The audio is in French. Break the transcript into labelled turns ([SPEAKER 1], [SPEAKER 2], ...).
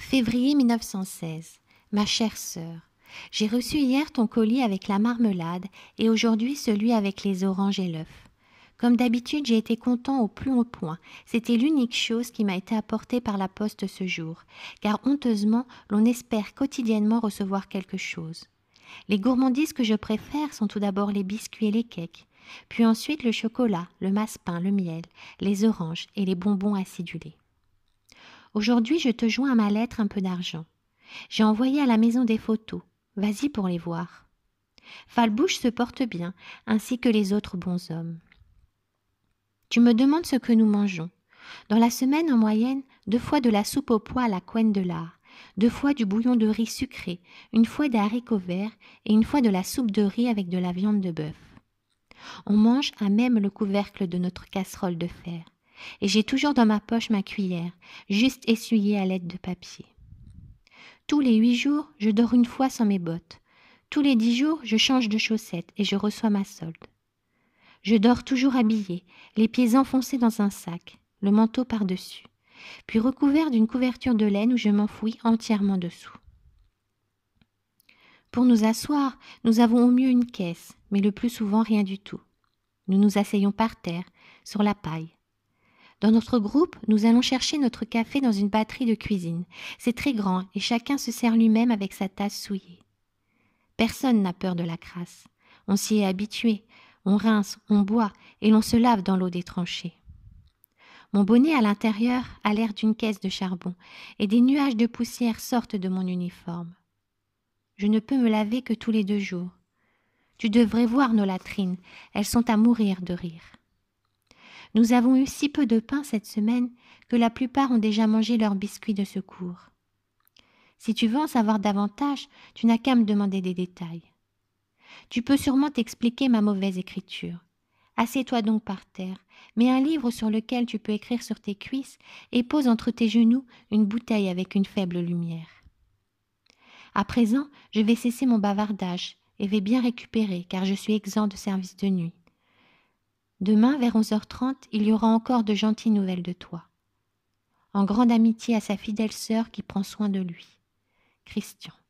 [SPEAKER 1] Février 1916. Ma chère sœur, j'ai reçu hier ton colis avec la marmelade et aujourd'hui celui avec les oranges et l'œuf. Comme d'habitude, j'ai été content au plus haut point. C'était l'unique chose qui m'a été apportée par la poste ce jour, car honteusement, l'on espère quotidiennement recevoir quelque chose. Les gourmandises que je préfère sont tout d'abord les biscuits et les cakes, puis ensuite le chocolat, le massepain, le miel, les oranges et les bonbons acidulés. Aujourd'hui, je te joins à ma lettre un peu d'argent. J'ai envoyé à la maison des photos. Vas-y pour les voir. Falbouche se porte bien, ainsi que les autres bons hommes. Tu me demandes ce que nous mangeons. Dans la semaine, en moyenne, 2 fois de la soupe aux pois à la couenne de lard, 2 fois du bouillon de riz sucré, 1 fois des haricots verts et 1 fois de la soupe de riz avec de la viande de bœuf. On mange à même le couvercle de notre casserole de fer. Et j'ai toujours dans ma poche ma cuillère, juste essuyée à l'aide de papier. Tous les 8 jours, je dors 1 fois sans mes bottes. Tous les 10 jours, je change de chaussettes et je reçois ma solde. Je dors toujours habillée, les pieds enfoncés dans un sac, le manteau par-dessus, puis recouvert d'une couverture de laine où je m'enfouis entièrement dessous. Pour nous asseoir, nous avons au mieux une caisse, mais le plus souvent rien du tout. Nous nous asseyons par terre, sur la paille. Dans notre groupe, nous allons chercher notre café dans une batterie de cuisine. C'est très grand et chacun se sert lui-même avec sa tasse souillée. Personne n'a peur de la crasse. On s'y est habitué. On rince, on boit et l'on se lave dans l'eau des tranchées. Mon bonnet à l'intérieur a l'air d'une caisse de charbon et des nuages de poussière sortent de mon uniforme. Je ne peux me laver que tous les 2 jours. Tu devrais voir nos latrines. Elles sont à mourir de rire. Nous avons eu si peu de pain cette semaine que la plupart ont déjà mangé leurs biscuits de secours. Si tu veux en savoir davantage, tu n'as qu'à me demander des détails. Tu peux sûrement t'expliquer ma mauvaise écriture. Assieds-toi donc par terre, mets un livre sur lequel tu peux écrire sur tes cuisses et pose entre tes genoux une bouteille avec une faible lumière. À présent, je vais cesser mon bavardage et vais bien récupérer car je suis exempt de service de nuit. Demain, vers 11h30, il y aura encore de gentilles nouvelles de toi. En grande amitié à sa fidèle sœur qui prend soin de lui. Christian.